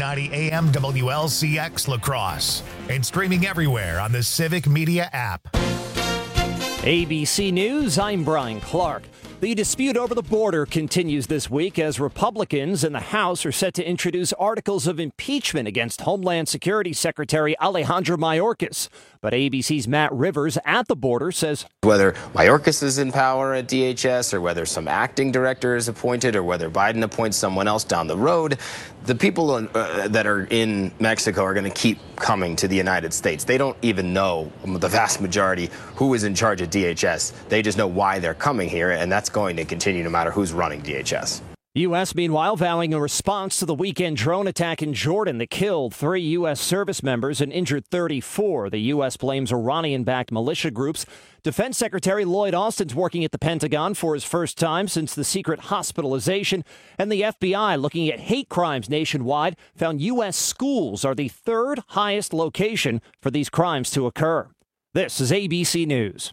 1490 AM WLCX La Crosse and streaming everywhere on the Civic Media app. ABC News, I'm Brian Clark. The dispute over the border continues this week as Republicans in the House are set to introduce articles of impeachment against Homeland Security Secretary Alejandro Mayorkas. But ABC's Matt Rivers at the border says whether Mayorkas is in power at DHS or whether some acting director is appointed or whether Biden appoints someone else down the road, the people that are in Mexico are going to keep coming to the United States. They don't even know, the vast majority, who is in charge at DHS. They just know why they're coming here, and that's going to continue no matter who's running DHS. U.S., meanwhile, vowing a response to the weekend drone attack in Jordan that killed 3 U.S. service members and injured 34. The U.S. blames Iranian-backed militia groups. Defense Secretary Lloyd Austin's working at the Pentagon for his first time since the secret hospitalization. And the FBI, looking at hate crimes nationwide, found U.S. schools are the third highest location for these crimes to occur. This is ABC News.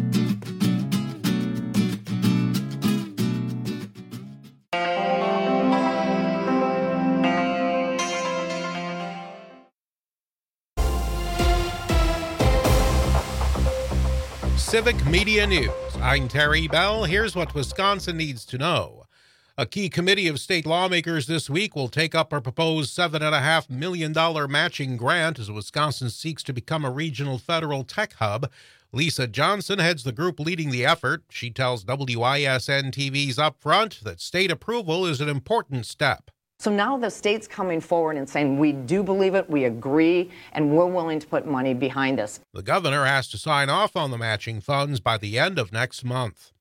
Civic Media News. I'm Terry Bell. Here's what Wisconsin needs to know. A key committee of state lawmakers this week will take up a proposed $7.5 million matching grant as Wisconsin seeks to become a regional federal tech hub. Lisa Johnson heads the group leading the effort. She tells WISN TV's Upfront that state approval is an important step. So now the state's coming forward and saying, we do believe it, we agree, and we're willing to put money behind this. The governor has to sign off on the matching funds by the end of next month.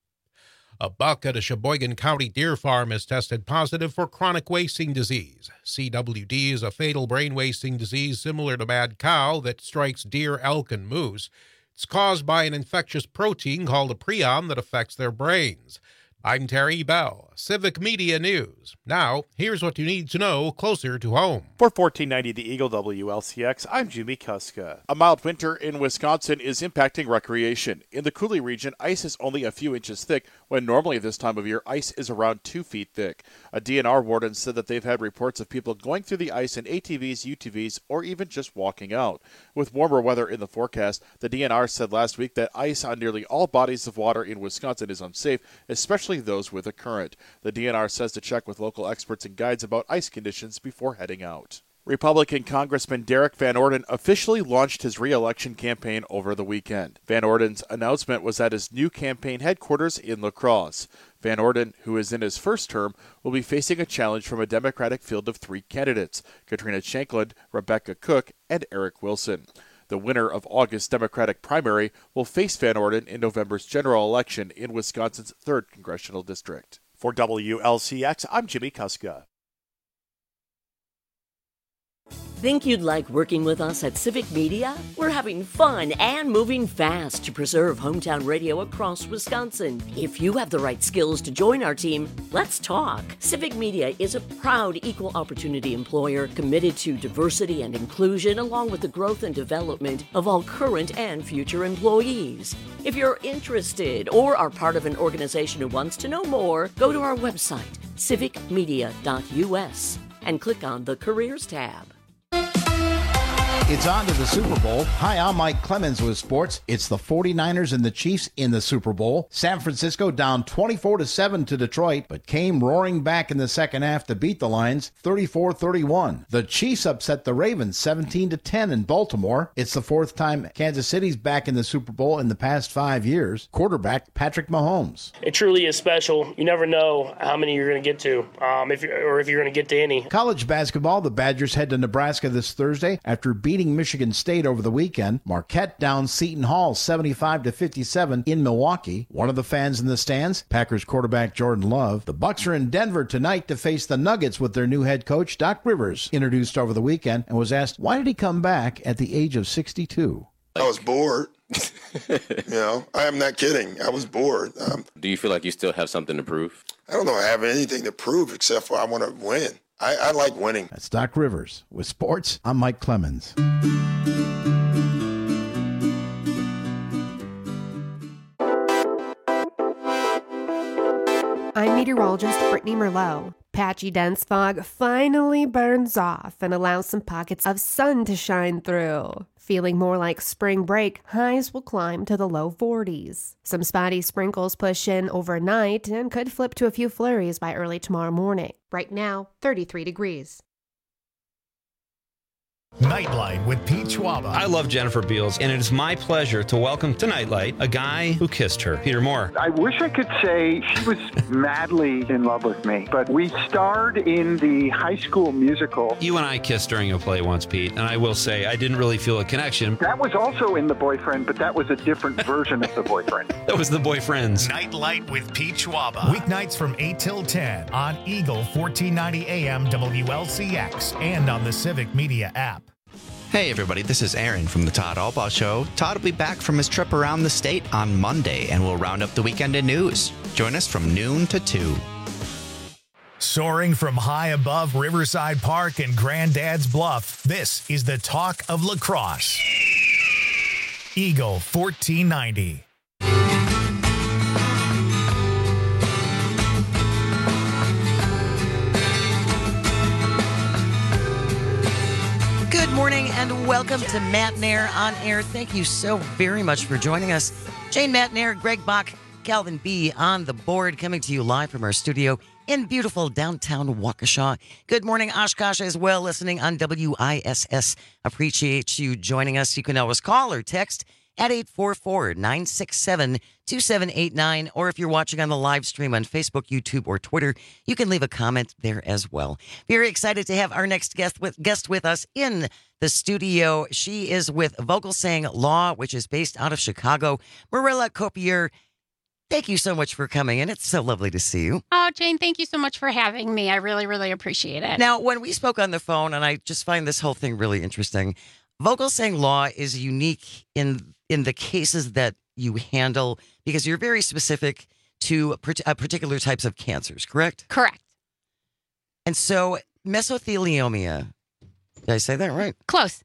A buck at a Sheboygan County deer farm is tested positive for chronic wasting disease. CWD is a fatal brain wasting disease similar to mad cow that strikes deer, elk, and moose. It's caused by an infectious protein called a prion that affects their brains. I'm Terry Bell, Civic Media News. Now, here's what you need to know closer to home. For 1490 The Eagle WLCX, I'm Jimmy Kuska. A mild winter in Wisconsin is impacting recreation. In the Coulee region, ice is only a few inches thick, when normally this time of year, ice is around 2 feet thick. A DNR warden said that they've had reports of people going through the ice in ATVs, UTVs, or even just walking out. With warmer weather in the forecast, the DNR said last week that ice on nearly all bodies of water in Wisconsin is unsafe, especially those with a current. The DNR says to check with local experts and guides about ice conditions before heading out. Republican Congressman Derek Van Orden officially launched his re-election campaign over the weekend. Van Orden's announcement was at his new campaign headquarters in La Crosse. Van Orden, who is in his first term, will be facing a challenge from a Democratic field of 3 candidates, Katrina Shankland, Rebecca Cook, and Eric Wilson. The winner of August's Democratic primary will face Van Orden in November's general election in Wisconsin's 3rd Congressional District. For WLCX, I'm Jimmy Kuska. Think you'd like working with us at Civic Media? We're having fun and moving fast to preserve hometown radio across Wisconsin. If you have the right skills to join our team, let's talk. Civic Media is a proud equal opportunity employer committed to diversity and inclusion along with the growth and development of all current and future employees. If you're interested or are part of an organization who wants to know more, go to our website, civicmedia.us, and click on the Careers tab. It's on to the Super Bowl. Hi, I'm Mike Clemens with sports. It's the 49ers and the Chiefs in the Super Bowl. San Francisco down 24-7 to Detroit, but came roaring back in the second half to beat the Lions 34-31. The Chiefs upset the Ravens 17-10 in Baltimore. It's the 4th time Kansas City's back in the Super Bowl in the past 5 years. Quarterback Patrick Mahomes. It truly is special. You never know how many you're going to get to, if you're going to get to any. College basketball, the Badgers head to Nebraska this Thursday after beating Michigan State over the weekend. Marquette down Seton Hall 75-57 in Milwaukee. One of the fans in the stands, Packers quarterback Jordan Love. The Bucs are in Denver tonight to face the Nuggets with their new head coach, Doc Rivers, introduced over the weekend and was asked, why did he come back at the age of 62? I was bored. I am not kidding. I was bored. Do you feel like you still have something to prove? I don't know I have anything to prove except for I want to win. I like winning. That's Doc Rivers. With sports, I'm Mike Clemens. I'm meteorologist Brittany Merlot. Patchy dense fog finally burns off and allows some pockets of sun to shine through. Feeling more like spring break, highs will climb to the low 40s. Some spotty sprinkles push in overnight and could flip to a few flurries by early tomorrow morning. Right now, 33 degrees. Nightlight with Pete Schwaba. I love Jennifer Beals, and it is my pleasure to welcome to Nightlight a guy who kissed her, Peter Moore. I wish I could say she was madly in love with me, but we starred in the High School Musical. You and I kissed during a play once, Pete, and I will say I didn't really feel a connection. That was also in The Boyfriend, but that was a different version of The Boyfriend. That was The Boyfriends. Nightlight with Pete Schwaba. Weeknights from 8 till 10 on Eagle 1490 AM WLCX and on the Civic Media app. Hey everybody, this is Aaron from the Todd Albaugh Show. Todd will be back from his trip around the state on Monday, and we'll round up the weekend in news. Join us from noon to 2. Soaring from high above Riverside Park and Granddad's Bluff, this is the talk of lacrosse. Eagle 1490. Good morning and welcome to Matt Nair on Air. Thank you so very much for joining us. Jane Matt Nair, Greg Bach, Calvin B. on the board, coming to you live from our studio in beautiful downtown Waukesha. Good morning, Oshkosh, as well, listening on WISS. Appreciate you joining us. You can always call or text at 844-967-2789. Or if you're watching on the live stream on Facebook, YouTube, or Twitter, you can leave a comment there as well. Very excited to have our next guest with us in the studio. She is with Vogelsang Law, which is based out of Chicago. Marilla Copier, thank you so much for coming in. It's so lovely to see you. Oh, Jane, thank you so much for having me. I really, really appreciate it. Now, when we spoke on the phone, and I just find this whole thing really interesting, Vogelsang Law is unique in the cases that you handle because you're very specific to particular types of cancers, correct? Correct. And so mesothelioma, did I say that right? Close.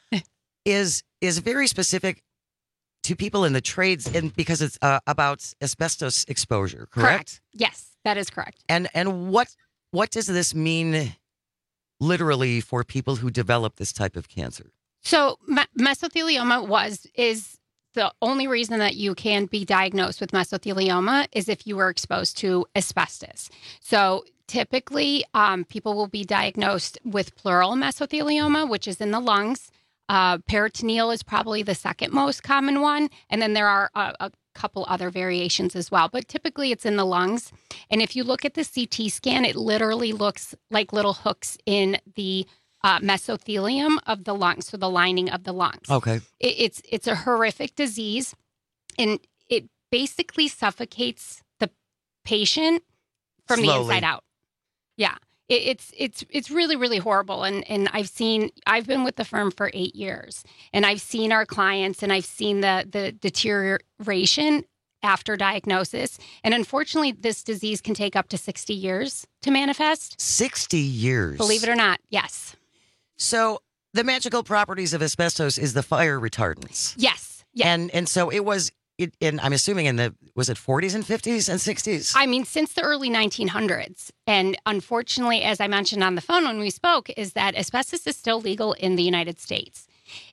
is very specific to people in the trades and because it's about asbestos exposure, correct? Yes, that is correct. And what does this mean literally for people who develop this type of cancer? So mesothelioma is the only reason that you can be diagnosed with mesothelioma is if you were exposed to asbestos. So typically, people will be diagnosed with pleural mesothelioma, which is in the lungs. Peritoneal is probably the second most common one. And then there are a couple other variations as well. But typically, it's in the lungs. And if you look at the CT scan, it literally looks like little hooks in the mesothelium of the lungs, so the lining of the lungs. Okay. It's a horrific disease, and it basically suffocates the patient from Slowly. the inside out. Yeah, it's really, really horrible. And I've been with the firm for 8 years, and I've seen our clients, and I've seen the deterioration after diagnosis. And unfortunately, this disease can take up to 60 years to manifest. 60 years. Believe it or not, yes. So the magical properties of asbestos is the fire retardants. Yes. And so it was, I'm assuming was it 40s and 50s and 60s? I mean, since the early 1900s. And unfortunately, as I mentioned on the phone when we spoke, is that asbestos is still legal in the United States.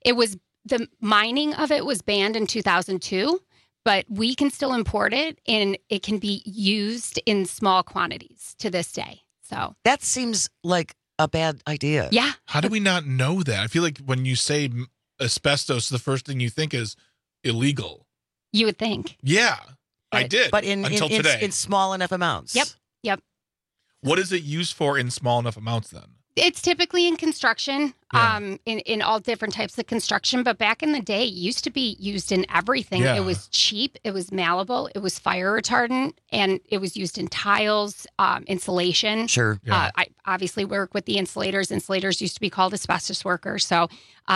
The mining of it was banned in 2002, but we can still import it and it can be used in small quantities to this day. So that seems like a bad idea. Yeah. How do we not know that? I feel like when you say asbestos, the first thing you think is illegal. You would think. Yeah, I did. But until today. In small enough amounts. Yep. What is it used for in small enough amounts then? It's typically in construction, in all different types of construction. But back in the day, it used to be used in everything. Yeah. It was cheap. It was malleable. It was fire retardant. And it was used in tiles, insulation. Sure. Yeah. I obviously work with the insulators. Insulators used to be called asbestos workers. So,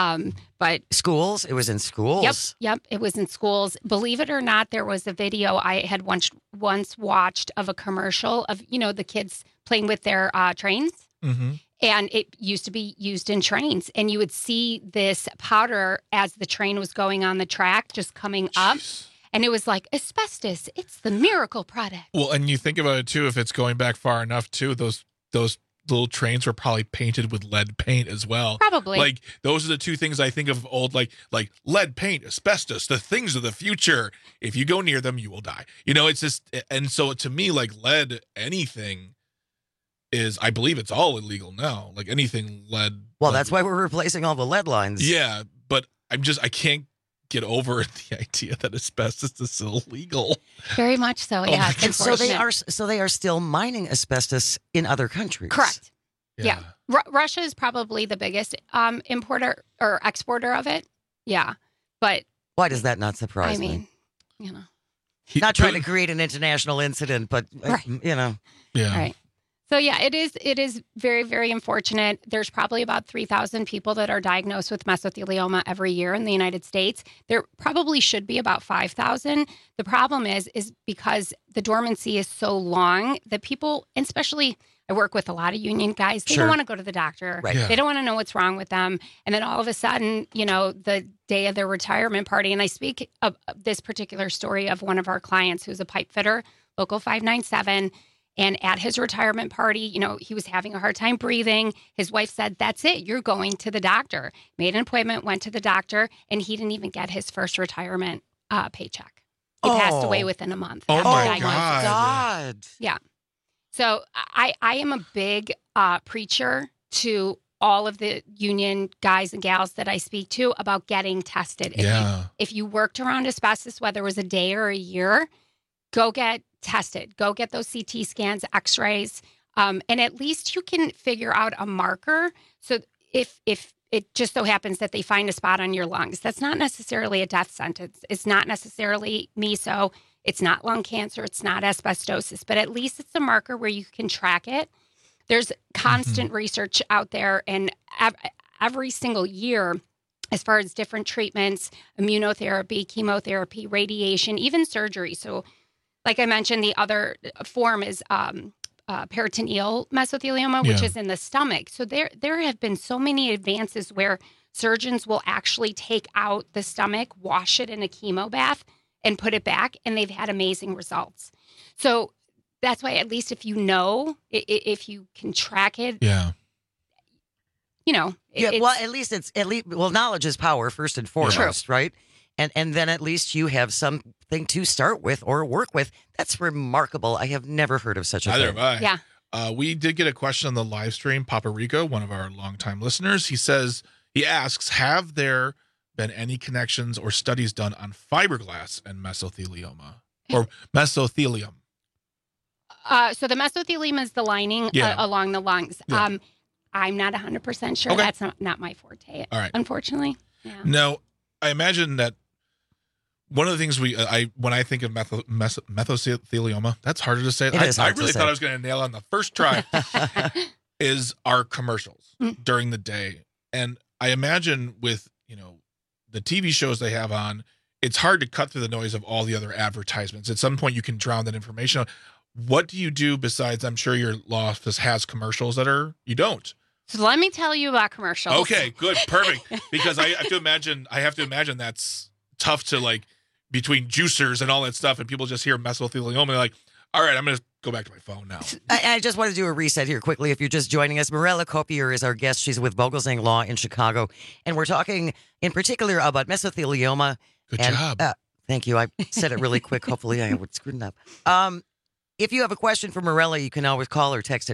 but schools, it was in schools. Yep. It was in schools. Believe it or not, there was a video I had once watched of a commercial of, the kids playing with their trains. Mm-hmm. And it used to be used in trains. And you would see this powder as the train was going on the track, just coming up. And it was like, asbestos, it's the miracle product. Well, and you think about it, too, if it's going back far enough, too, those those little trains were probably painted with lead paint as well. Probably. Like those are the two things I think of old, like lead paint, asbestos, the things of the future. If you go near them, you will die. It's just, and so to me, like lead, anything is, I believe it's all illegal now. Like anything lead. Well, that's why we're replacing all the lead lines. Yeah, but I can't get over the idea that asbestos is still illegal. Very much so, yeah. And so they are still mining asbestos in other countries. Correct. Yeah. Russia is probably the biggest importer or exporter of it. Yeah. But why does that not surprise me? Not trying to create an international incident, but Yeah. Right. So yeah, it is very, very unfortunate. There's probably about 3,000 people that are diagnosed with mesothelioma every year in the United States. There probably should be about 5,000. The problem is because the dormancy is so long that people, and especially I work with a lot of union guys, they don't want to go to the doctor. Right. Yeah. They don't want to know what's wrong with them. And then all of a sudden, the day of their retirement party, and I speak of this particular story of one of our clients who's a pipe fitter, Local 597. And at his retirement party, he was having a hard time breathing. His wife said, "That's it. You're going to the doctor." Made an appointment, went to the doctor, and he didn't even get his first retirement paycheck. He passed away within a month. Oh, my God. Yeah. So I am a big preacher to all of the union guys and gals that I speak to about getting tested. If you worked around asbestos, whether it was a day or a year, go get tested. Go get those CT scans, x-rays, and at least you can figure out a marker. So if it just so happens that they find a spot on your lungs, that's not necessarily a death sentence. It's not necessarily meso. It's not lung cancer. It's not asbestosis. But at least it's a marker where you can track it. There's constant research out there, and every single year, as far as different treatments, immunotherapy, chemotherapy, radiation, even surgery. So like I mentioned, the other form is peritoneal mesothelioma, which is in the stomach. So there have been so many advances where surgeons will actually take out the stomach, wash it in a chemo bath, and put it back, and they've had amazing results. So that's why, at least if if you can track it, knowledge is power first and foremost, right? And then at least you have something to start with or work with. That's remarkable. I have never heard of such a thing. Neither have I. Yeah. We did get a question on the live stream. Papa Rico, one of our longtime listeners, he asks, have there been any connections or studies done on fiberglass and mesothelioma or mesothelium? So the mesothelium is the lining along the lungs. Yeah. I'm not 100% sure. Okay. That's not my forte, all right. Unfortunately. Yeah. Now, I imagine that one of the things when I think of mesothelioma, that's harder to say. I really thought I was going to nail on the first try, is our commercials during the day. And I imagine with, the TV shows they have on, it's hard to cut through the noise of all the other advertisements. At some point, you can drown that information out. What do you do besides, I'm sure your law office has commercials you don't? So let me tell you about commercials. Okay, good, perfect. Because I have to imagine that's tough to between juicers and all that stuff, and people just hear mesothelioma, they're like, all right, I'm going to go back to my phone now. I just want to do a reset here quickly. If you're just joining us, Mirella Copier is our guest. She's with Vogelsang Law in Chicago, and we're talking in particular about mesothelioma. Good job. Thank you. I said it really quick. Hopefully I would screw it up. If you have a question for Mirella, you can always call or text at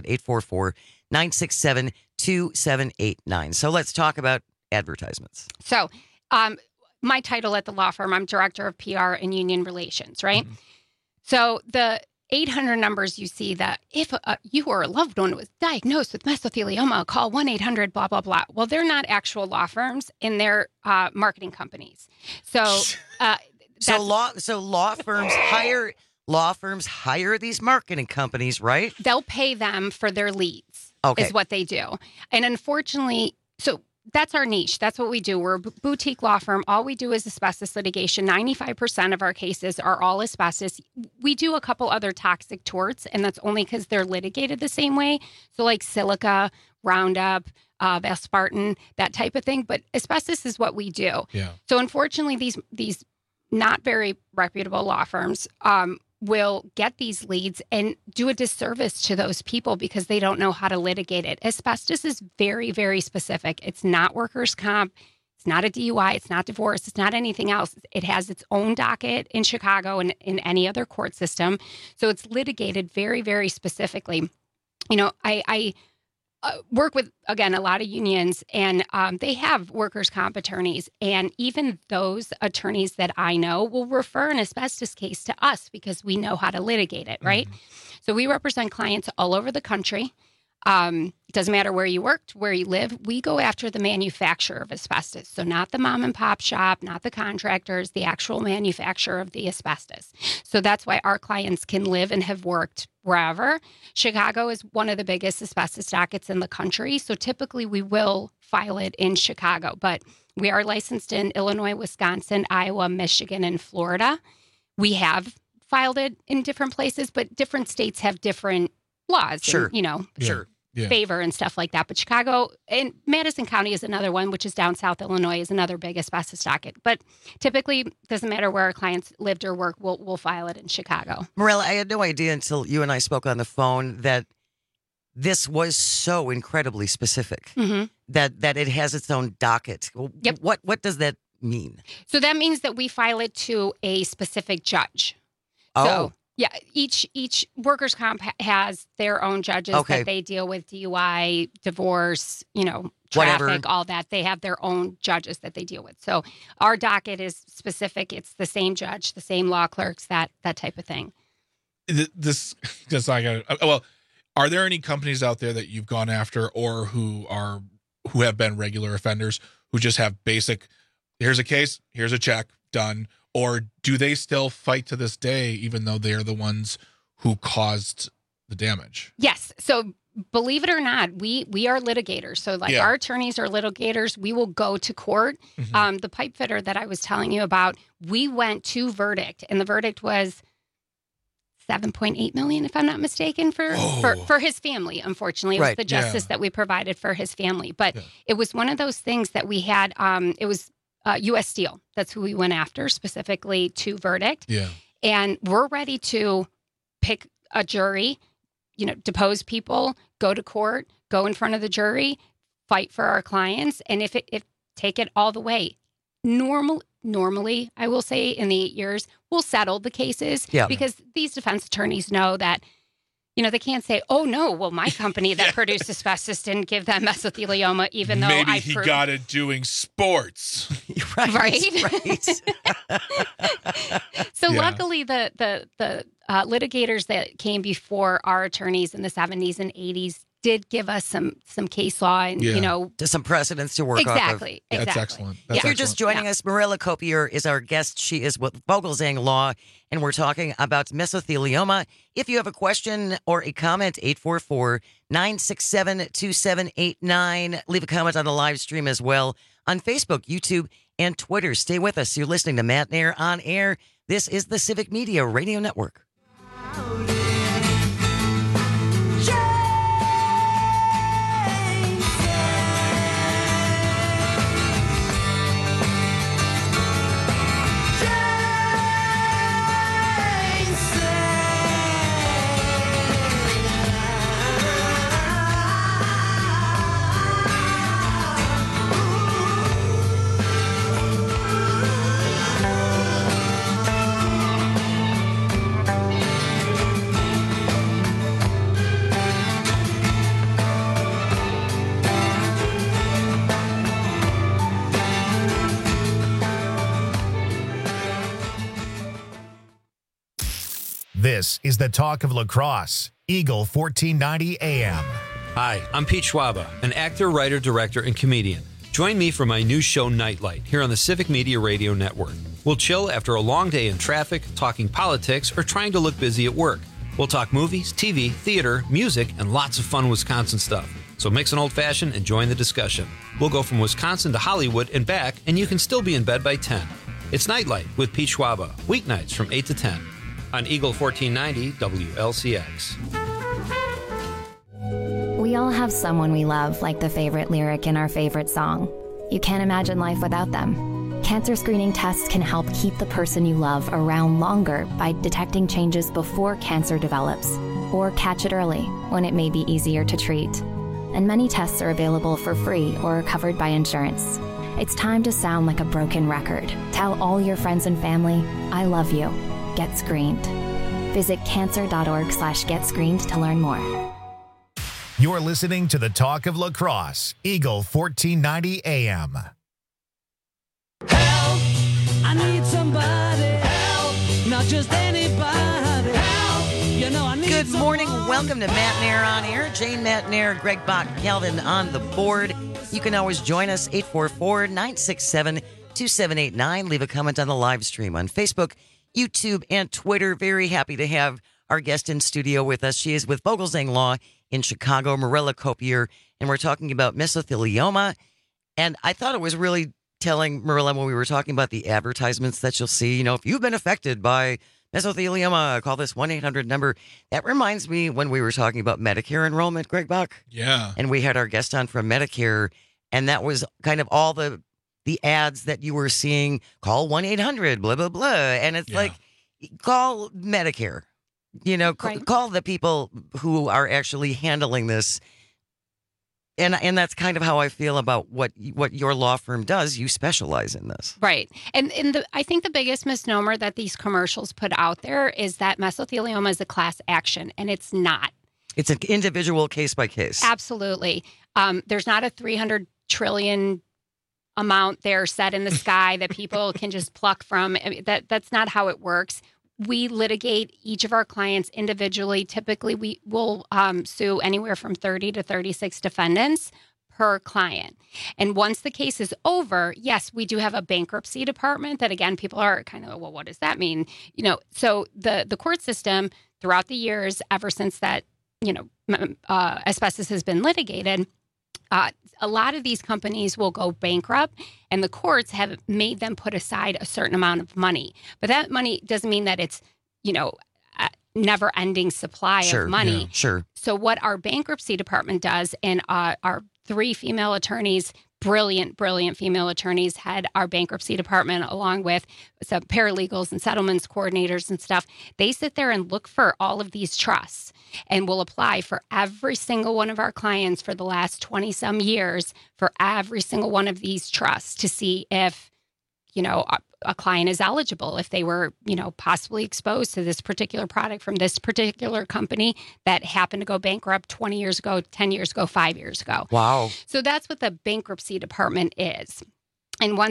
844-967-2789. So let's talk about advertisements. So my title at the law firm, I'm Director of PR and Union Relations, right? Mm-hmm. So the 800 numbers you see that if you or a loved one was diagnosed with mesothelioma, call 1-800 blah, blah, blah. Well, they're not actual law firms, and they're marketing companies. So law firms hire these marketing companies, right? They'll pay them for their leads, is what they do. And unfortunately, so that's our niche. That's what we do. We're a boutique law firm. All we do is asbestos litigation. 95% of our cases are all asbestos. We do a couple other toxic torts, and that's only because they're litigated the same way. So like silica, Roundup, Valspartan, that type of thing. But asbestos is what we do. Yeah. So unfortunately, these not very reputable law firms will get these leads and do a disservice to those people because they don't know how to litigate it. Asbestos is very, very specific. It's not workers' comp. It's not a DUI. It's not divorce. It's not anything else. It has its own docket in Chicago and in any other court system. So it's litigated very, very specifically. You know, I work with, again, a lot of unions, and they have workers' comp attorneys. And even those attorneys that I know will refer an asbestos case to us because we know how to litigate it, right? Mm-hmm. So we represent clients all over the country. It doesn't matter where you worked, where you live. We go after the manufacturer of asbestos. So not the mom and pop shop, not the contractors, the actual manufacturer of the asbestos. So that's why our clients can live and have worked wherever. Chicago is one of the biggest asbestos dockets in the country. So typically we will file it in Chicago, but we are licensed in Illinois, Wisconsin, Iowa, Michigan, and Florida. We have filed it in different places, but different states have different laws. Sure. And, you know, Sure. favor and stuff like that. But Chicago and Madison County is another one, which is down south Illinois, is another big asbestos docket. But typically, doesn't matter where our clients lived or work, we'll file it in Chicago. Morella, I had no idea until you and I spoke on the phone that this was so incredibly specific, that it has its own docket. Yep. What does that mean? So that means that we file it to a specific judge. Oh. So, yeah, each workers' comp has their own judges that they deal with DUI, divorce, you know, traffic, whatever, all that. They have their own judges that they deal with. So our docket is specific. It's the same judge, the same law clerks, that type of thing. This just well, are there any companies out there that you've gone after or who have been regular offenders who just have basic, here's a case, here's a check, done? Or do they still fight to this day, even though they're the ones who caused the damage? Yes. So believe it or not, we are litigators. So our attorneys are litigators. We will go to court. Mm-hmm. The pipe fitter that I was telling you about, we went to verdict, and the verdict was $7.8 million, if I'm not mistaken, for his family. Unfortunately, it was the justice that we provided for his family. But it was one of those things that we had. It was U.S. Steel. That's who we went after specifically to verdict. Yeah. And we're ready to pick a jury, you know, depose people, go to court, go in front of the jury, fight for our clients, and if take it all the way. Normally, I will say in the 8 years, we'll settle the cases because these defense attorneys know that, you know, they can't say, oh, no, well, my company that produced asbestos didn't give them mesothelioma, even though maybe he got it doing sports. Right. So luckily, the litigators that came before our attorneys in the 70s and 80s did give us some case law and, you know. Just some precedents to work off of. Exactly. That's excellent. If you're just joining us, Morella Copier is our guest. She is with Vogelzang Law, and we're talking about mesothelioma. If you have a question or a comment, 844-967-2789. Leave a comment on the live stream as well on Facebook, YouTube, and Twitter. Stay with us. You're listening to Matt Nair on Air. This is the Civic Media Radio Network. This is the talk of lacrosse. Eagle 1490 AM. Hi, I'm Pete Schwaba, an actor, writer, director, and comedian. Join me for my new show, Nightlight, here on the Civic Media Radio Network. We'll chill after a long day in traffic, talking politics, or trying to look busy at work. We'll talk movies, TV, theater, music, and lots of fun Wisconsin stuff. So mix an old-fashioned and join the discussion. We'll go from Wisconsin to Hollywood and back, and you can still be in bed by 10. It's Nightlight with Pete Schwaba, weeknights from 8 to 10 on Eagle 1490 WLCX. We all have someone we love, like the favorite lyric in our favorite song. You can't imagine life without them. Cancer screening tests can help keep the person you love around longer by detecting changes before cancer develops, or catch it early when it may be easier to treat. And many tests are available for free or are covered by insurance. It's time to sound like a broken record. Tell all your friends and family, I love you. Get screened. Visit cancer.org/getscreened to learn more. You're listening to the Talk of La Crosse, Eagle 1490 AM. I need somebody help, not just anybody help. You know I need Good morning. Welcome to Matt Nair on Air. Jane Matt Nair, Greg Bach, Calvin on the board. You can always join us, 844-967-2789. Leave a comment on the live stream on Facebook, YouTube, and Twitter. Very happy to have our guest in studio with us. She is with Vogelzang Law in Chicago, Marilla Copier, and we're talking about mesothelioma. And I thought it was really telling, Marilla, when we were talking about the advertisements that you'll see, if you've been affected by mesothelioma, call this 1-800 number. That reminds me when we were talking about Medicare enrollment, Greg Bach. Yeah. And we had our guest on from Medicare, and that was kind of all the ads that you were seeing. Call 1-800, blah, blah, blah. And it's like, call Medicare. Right. Call the people who are actually handling this. And that's kind of how I feel about what your law firm does. You specialize in this. Right. And I think the biggest misnomer that these commercials put out there is that mesothelioma is a class action, and it's not. It's an individual case by case. Absolutely. There's not a 300 trillion amount there set in the sky that people can just pluck from. I mean, that's not how it works. We litigate each of our clients individually. Typically, we will sue anywhere from 30 to 36 defendants per client. And once the case is over, yes, we do have a bankruptcy department that, again, people are kind of, well, what does that mean? So the court system throughout the years, ever since that, asbestos has been litigated, a lot of these companies will go bankrupt, and the courts have made them put aside a certain amount of money. But that money doesn't mean that it's, a never-ending supply of money. Yeah, sure. So what our bankruptcy department does, and our 3 female attorneys, brilliant female attorneys, head our bankruptcy department, along with some paralegals and settlements coordinators and stuff. They sit there and look for all of these trusts and will apply for every single one of our clients for the last 20-some years for every single one of these trusts to see if, a client is eligible, if they were, possibly exposed to this particular product from this particular company that happened to go bankrupt 20 years ago, 10 years ago, 5 years ago. Wow. So that's what the bankruptcy department is. And once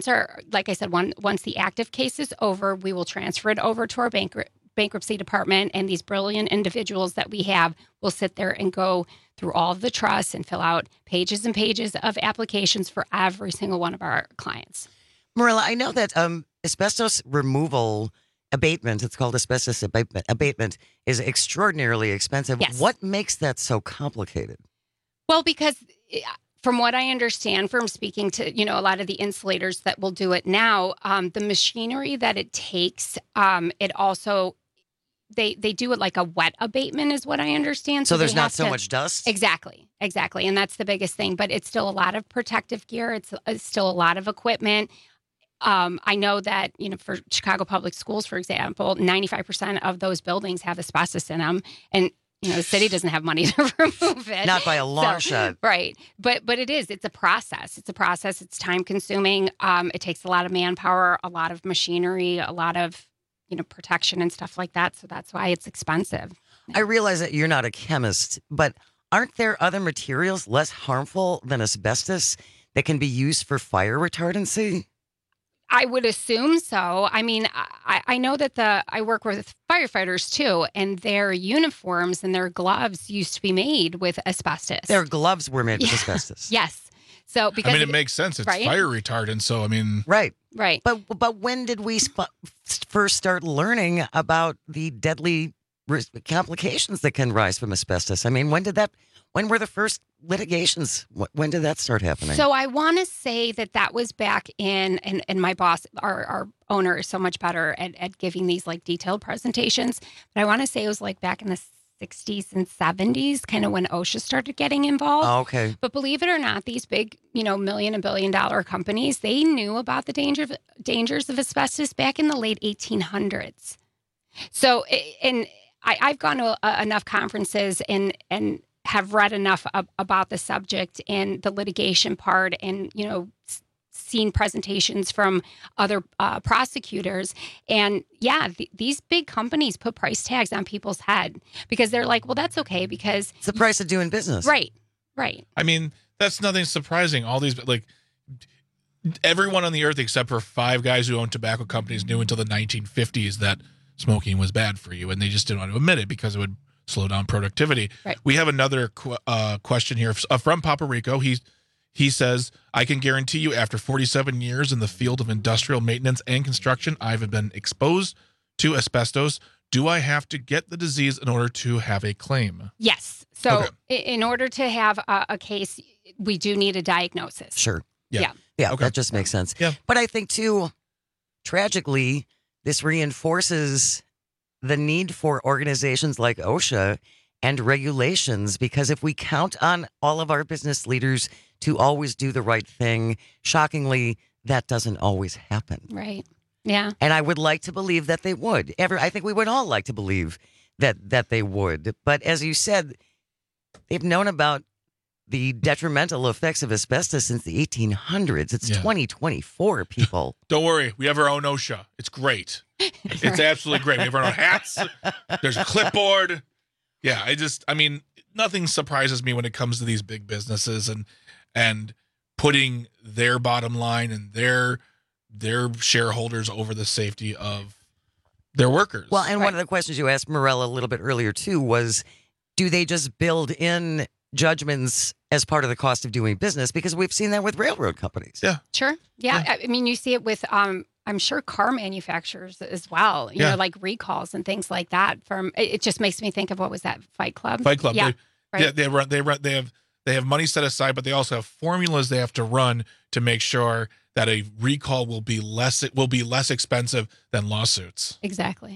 the active case is over, we will transfer it over to our bankruptcy department, and these brilliant individuals that we have will sit there and go through all of the trusts and fill out pages and pages of applications for every single one of our clients. Marilla, I know that asbestos removal abatement, it's called asbestos abatement, is extraordinarily expensive. Yes. What makes that so complicated? Well, because from what I understand from speaking to, a lot of the insulators that will do it now, the machinery that it takes, it also, they do it like a wet abatement is what I understand. So there's not so much dust? Exactly. And that's the biggest thing. But it's still a lot of protective gear. It's still a lot of equipment. I know that, for Chicago Public Schools, for example, 95% of those buildings have asbestos in them. And, the city doesn't have money to remove it. Not by a long shot. Right. But it's a process. It's time consuming. It takes a lot of manpower, a lot of machinery, a lot of, protection and stuff like that. So that's why it's expensive. I realize that you're not a chemist, but aren't there other materials less harmful than asbestos that can be used for fire retardancy? I would assume so. I mean, I know that I work with firefighters too, and their uniforms and their gloves used to be made with asbestos. Their gloves were made with asbestos. Yes. So because it makes sense. It's fire retardant. So right. But when did we first start learning about the deadly complications that can rise from asbestos? I mean, when were the first litigations? When did that start happening? So I want to say that was back in, and my boss, our owner is so much better at giving these like detailed presentations. But I want to say it was like back in the 60s and 70s, kind of when OSHA started getting involved. Oh, okay. But believe it or not, these big, million and billion-dollar companies, they knew about the dangers of asbestos back in the late 1800s. So, and I've gone to enough conferences and have read enough about the subject and the litigation part, and seen presentations from other prosecutors. And these big companies put price tags on people's head because they're like, well, that's okay because it's the price of doing business. Right. I mean, that's nothing surprising. All these, everyone on the earth except for 5 guys who owned tobacco companies knew until the 1950s that smoking was bad for you, and they just didn't want to admit it because it would slow down productivity. Right. We have another question here from Papa Rico. He says, I can guarantee you after 47 years in the field of industrial maintenance and construction, I've been exposed to asbestos. Do I have to get the disease in order to have a claim? Yes. So in order to have a case, we do need a diagnosis. Sure. Yeah. That just makes sense. Yeah. But I think, too, tragically, this reinforces the need for organizations like OSHA and regulations, because if we count on all of our business leaders to always do the right thing, shockingly, that doesn't always happen. Right. Yeah. And I would like to believe that they would. I think we would all like to believe that they would. But as you said, they've known about the detrimental effects of asbestos since the 1800s. It's 2024, people. Don't worry. We have our own OSHA. It's great. It's absolutely great. We have our own hats. There's a clipboard. Yeah, I mean, nothing surprises me when it comes to these big businesses and putting their bottom line and their shareholders over the safety of their workers. Well, and one of the questions you asked Morella a little bit earlier, too, was do they just build in judgments as part of the cost of doing business? Because we've seen that with railroad companies. Yeah. Sure. Yeah. I mean, you see it with, I'm sure, car manufacturers as well, you know, like recalls and things like that. It just makes me think of, what was that, Fight Club? Fight Club. Yeah. They have money set aside, but they also have formulas they have to run to make sure that a recall will be less expensive than lawsuits. Exactly.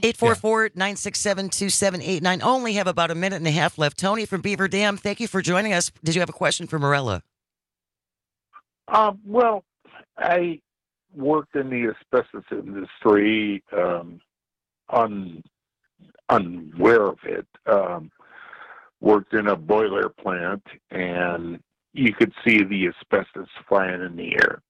844-967-2789. Only have about a minute and a half left. Tony from Beaver Dam, thank you for joining us. Did you have a question for Morella? Well, I worked in the asbestos industry, unaware of it. Worked in a boiler plant, and you could see the asbestos flying in the air.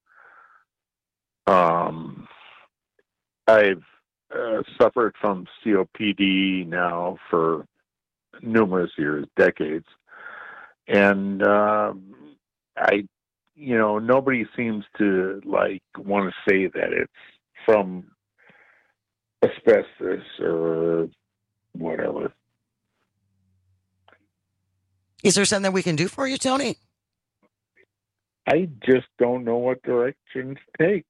I've suffered from COPD now for numerous years, decades, and nobody seems to want to say that it's from asbestos or whatever. Is there something we can do for you, Tony? I just don't know what direction to take.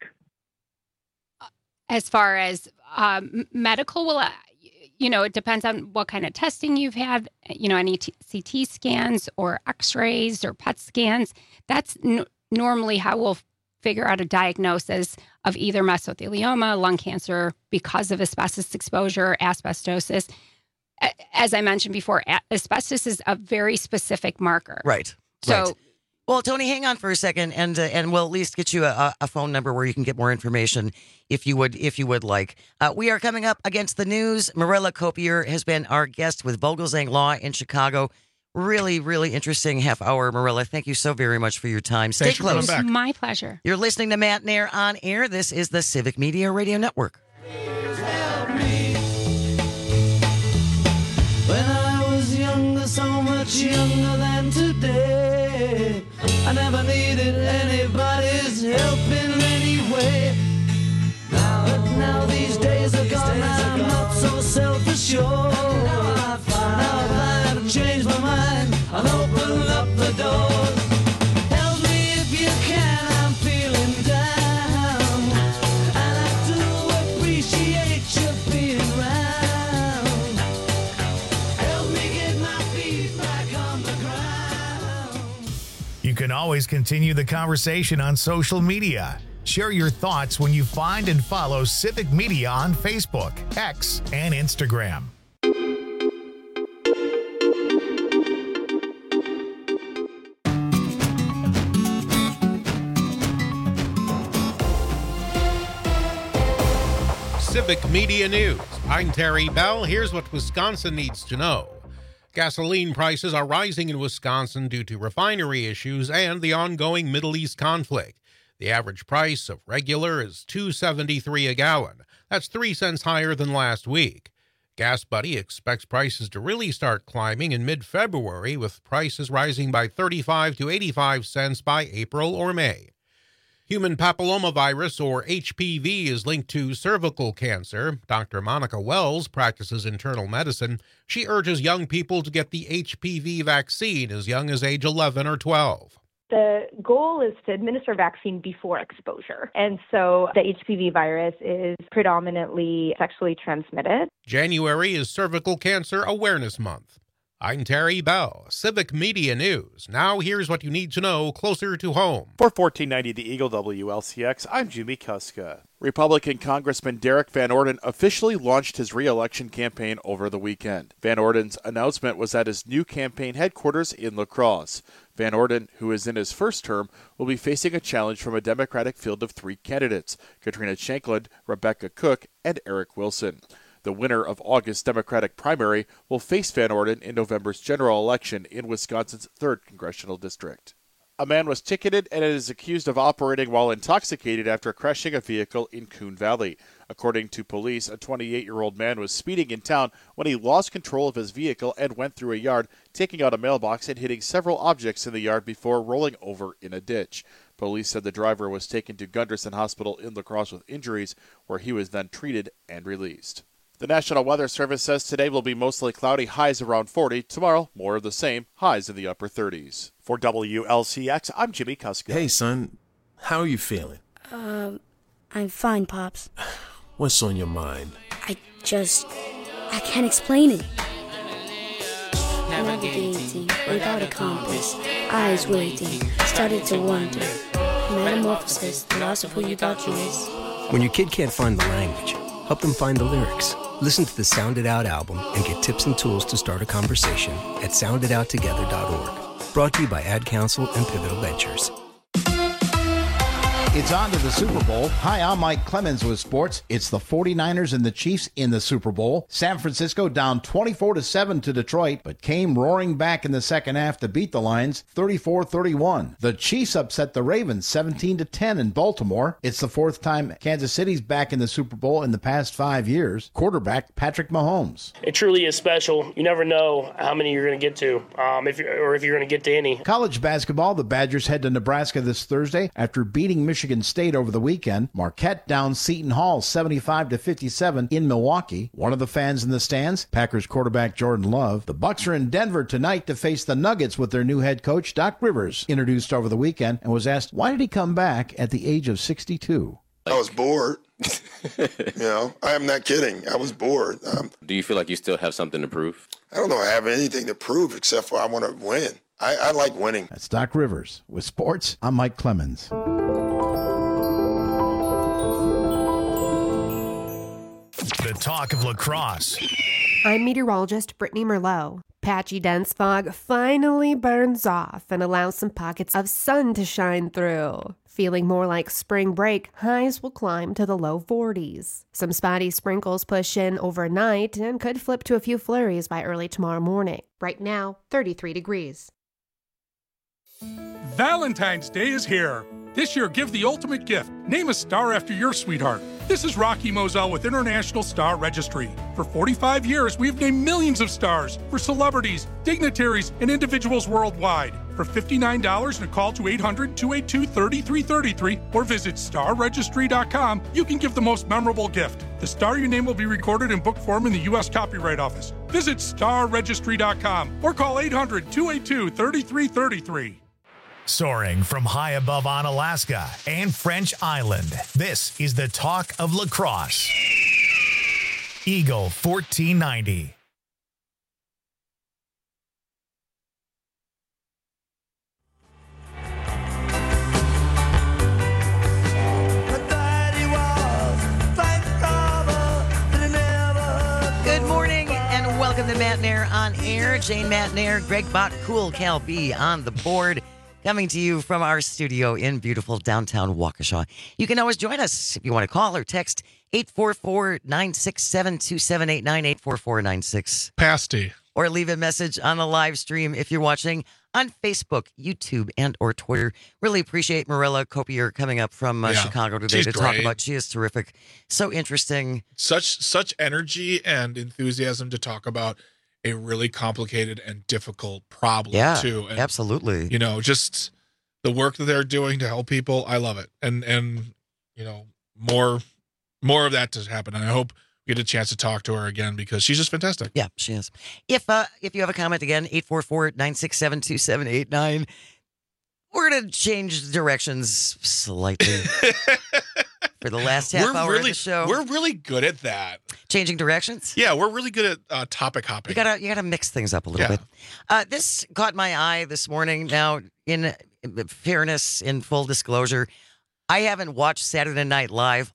As far as medical, well, it depends on what kind of testing you've had. Any CT scans or X-rays or PET scans. That's normally how we'll figure out a diagnosis of either mesothelioma, lung cancer, because of asbestos exposure, asbestosis. As I mentioned before, asbestos is a very specific marker. Right. So, well, Tony, hang on for a second, and we'll at least get you a phone number where you can get more information if you would like. We are coming up against the news. Morella Copier has been our guest with Vogelzang Law in Chicago. Really, really interesting half hour, Morella. Thank you so very much for your time. Stay close. It's my pleasure. You're listening to Matt Nair on Air. This is the Civic Media Radio Network. When I was younger, so much younger than today, I never needed anybody's help in any way. But now these days are gone, I'm not so self-assured. Now I've had to change my mind and open up the doors. Help me if you can, I'm feeling down, and I do appreciate you being around. You can always continue the conversation on social media. Share your thoughts when you find and follow Civic Media on Facebook, X, and Instagram. Civic Media News. I'm Terry Bell. Here's what Wisconsin needs to know. Gasoline prices are rising in Wisconsin due to refinery issues and the ongoing Middle East conflict. The average price of regular is $2.73 a gallon. That's 3 cents higher than last week. Gas Buddy expects prices to really start climbing in mid-February, with prices rising by 35 to 85 cents by April or May. Human papillomavirus, or HPV, is linked to cervical cancer. Dr. Monica Wells practices internal medicine. She urges young people to get the HPV vaccine as young as age 11 or 12. The goal is to administer vaccine before exposure. And so the HPV virus is predominantly sexually transmitted. January is Cervical Cancer Awareness Month. I'm Terry Bell, Civic Media News. Now here's what you need to know closer to home. For 1490 The Eagle WLCX, I'm Jimmy Kuska. Republican Congressman Derek Van Orden officially launched his re-election campaign over the weekend. Van Orden's announcement was at his new campaign headquarters in La Crosse. Van Orden, who is in his first term, will be facing a challenge from a Democratic field of 3 candidates: Katrina Shankland, Rebecca Cook, and Eric Wilson. The winner of August's Democratic primary will face Van Orden in November's general election in Wisconsin's 3rd congressional district. A man was ticketed and is accused of operating while intoxicated after crashing a vehicle in Coon Valley. According to police, a 28-year-old man was speeding in town when he lost control of his vehicle and went through a yard, taking out a mailbox and hitting several objects in the yard before rolling over in a ditch. Police said the driver was taken to Gunderson Hospital in La Crosse with injuries, where he was then treated and released. The National Weather Service says today will be mostly cloudy, highs around 40. Tomorrow, more of the same, highs in the upper 30s. For WLCX, I'm Jimmy Kuska. Hey, son. How are you feeling? I'm fine, Pops. What's on your mind? I can't explain it. Navigating without a compass, eyes waiting, started to wonder. Metamorphosis, the loss of who you thought you was. When your kid can't find the language, help them find the lyrics. Listen to the Sound It Out album and get tips and tools to start a conversation at sounditouttogether.org. Brought to you by Ad Council and Pivotal Ventures. It's on to the Super Bowl. Hi, I'm Mike Clemens with sports. It's the 49ers and the Chiefs in the Super Bowl. San Francisco down 24-7 to Detroit, but came roaring back in the second half to beat the Lions 34-31. The Chiefs upset the Ravens 17-10 in Baltimore. It's the 4th time Kansas City's back in the Super Bowl in the past 5 years. Quarterback Patrick Mahomes. It truly is special. You never know how many you're going to get to, if you're going to get to any. College basketball, the Badgers head to Nebraska this Thursday after beating Michigan State over the weekend. Marquette down Seton Hall 75-57 in Milwaukee. One of the fans in the stands, Packers quarterback Jordan Love. The Bucs are in Denver tonight to face the Nuggets with their new head coach Doc Rivers, introduced over the weekend, and was asked why did he come back at the age of 62. I was bored. I am not kidding. I was bored. Do you feel like you still have something to prove? I don't know I have anything to prove except for I want to win. I like winning. That's Doc Rivers. With sports, I'm Mike Clemens. The talk of lacrosse. I'm meteorologist Brittany Merlot. Patchy dense fog finally burns off and allows some pockets of sun to shine through. Feeling more like spring break, highs will climb to the low 40s. Some spotty sprinkles push in overnight and could flip to a few flurries by early tomorrow morning. Right now, 33 degrees. Valentine's Day is here. This year, give the ultimate gift. Name a star after your sweetheart. This is Rocky Moselle with International Star Registry. For 45 years, we've named millions of stars for celebrities, dignitaries, and individuals worldwide. For $59 and a call to 800-282-3333 or visit starregistry.com, you can give the most memorable gift. The star you name will be recorded in book form in the U.S. Copyright Office. Visit starregistry.com or call 800-282-3333. Soaring from high above on Alaska and French Island, this is the talk of lacrosse. Eagle 1490. Good morning and welcome to Matt Nair on Air. Jane Matt Nair, Greg Bach, Cool Cal B on the board. coming to you from our studio in beautiful downtown Waukesha. You can always join us if you want to call or text 844-967-2789, 844-96. Pasty. Or leave a message on the live stream if you're watching on Facebook, YouTube, and or Twitter. Really appreciate Marilla Copier coming up from Chicago today to talk about. She is terrific. So interesting. Such energy and enthusiasm to talk about a really complicated and difficult problem too. And, absolutely. You know, just the work that they're doing to help people. I love it. And you know, more of that to happen. And I hope we get a chance to talk to her again because she's just fantastic. Yeah, she is. If you have a comment again, 844-967-2789. We're going to change directions slightly for the last half hour of the show. We're really good at that. Changing directions? Yeah, we're really good at topic hopping. You gotta mix things up a little bit. This caught my eye this morning. Now, in fairness, in full disclosure, I haven't watched Saturday Night Live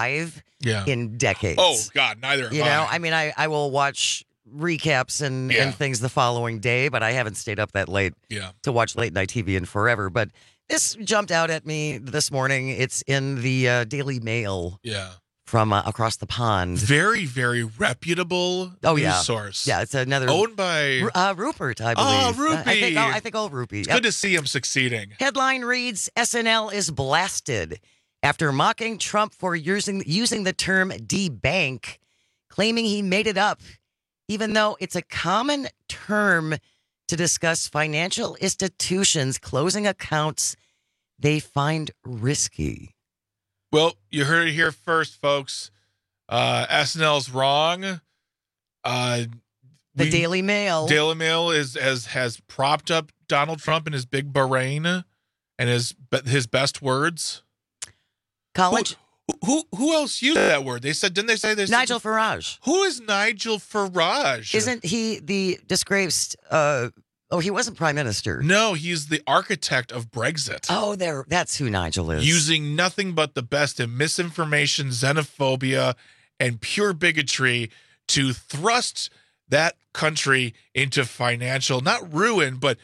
in decades. Oh, God, neither have I. You know, I mean, I will watch recaps and things the following day, but I haven't stayed up that late to watch late night TV in forever. But this jumped out at me this morning. It's in the Daily Mail from across the pond. Very, very reputable news source. Yeah, it's another... Owned by... Rupert, I believe. Oh, Rupee. I think old Rupee. It's good to see him succeeding. Headline reads, SNL is blasted after mocking Trump for using the term debank, claiming he made it up, even though it's a common term to discuss financial institutions closing accounts they find risky. Well, you heard it here first, folks. SNL's wrong. The Daily Mail. Daily Mail has propped up Donald Trump in his big Bahrain and his best words. College. Who else used that word? Didn't they say this? Nigel Farage. Who is Nigel Farage? Isn't he the disgraced? He wasn't prime minister. No, he's the architect of Brexit. Oh, that's who Nigel is. Using nothing but the best of misinformation, xenophobia, and pure bigotry to thrust that country into financial, not ruin, but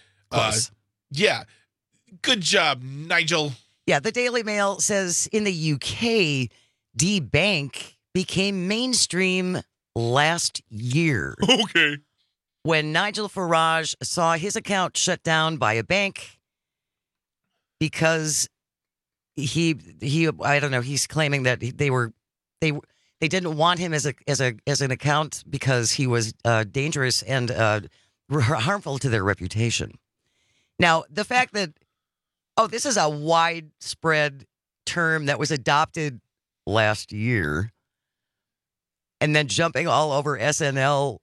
good job, Nigel. Yeah, the Daily Mail says in the UK, debank became mainstream last year. Okay. When Nigel Farage saw his account shut down by a bank because he I don't know, he's claiming that they didn't want him as an account because he was dangerous and harmful to their reputation. Now, the fact that this is a widespread term that was adopted last year and then jumping all over SNL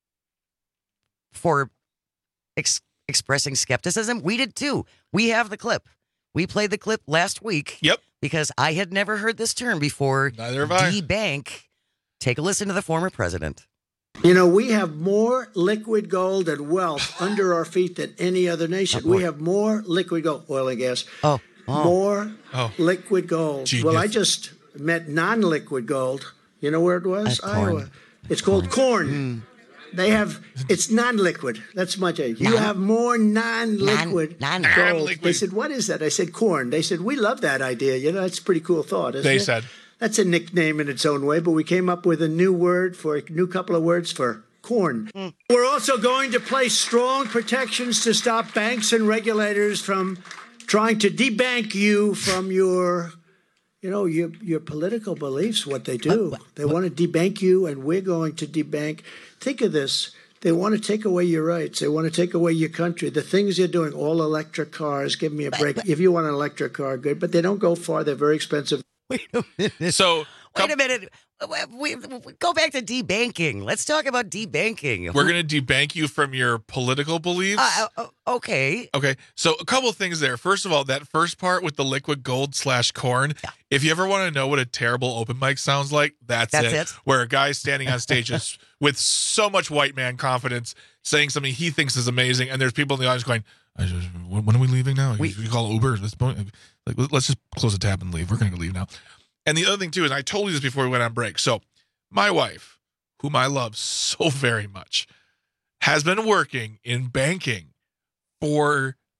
for expressing skepticism. We did too. We have the clip. We played the clip last week. Yep. Because I had never heard this term before. Neither have I. Debank. Take a listen to the former president. You know, we have more liquid gold and wealth under our feet than any other nation. We have more liquid gold, oil and gas. More liquid gold. Genius. Well, I just met non-liquid gold. You know where it was? Iowa. It's called corn. It's non-liquid. That's much. You have more non-liquid gold. They said, what is that? I said, corn. They said, we love that idea. You know, that's a pretty cool thought, isn't it? They said. That's a nickname in its own way, but we came up with a new couple of words for corn. We're also going to place strong protections to stop banks and regulators from trying to debank you from your political beliefs, what they do. They want to debank you, and we're going to debank. Think of this. They want to take away your rights. They want to take away your country. The things you're doing, all electric cars, give me a break. If you want an electric car, good, but they don't go far. They're very expensive. Wait a minute. Wait a minute. We go back to debanking. Let's talk about debanking. We're going to debank you from your political beliefs? Okay. Okay. So a couple of things there. First of all, that first part with the liquid gold /corn, if you ever want to know what a terrible open mic sounds like, that's it. Where a guy's standing on stage with so much white man confidence saying something he thinks is amazing, and there's people in the audience going, when are we leaving now? We call Uber at this point. Let's just close the tab and leave. We're going to leave now. And the other thing, too, is I told you this before we went on break. So my wife, whom I love so very much, has been working in banking for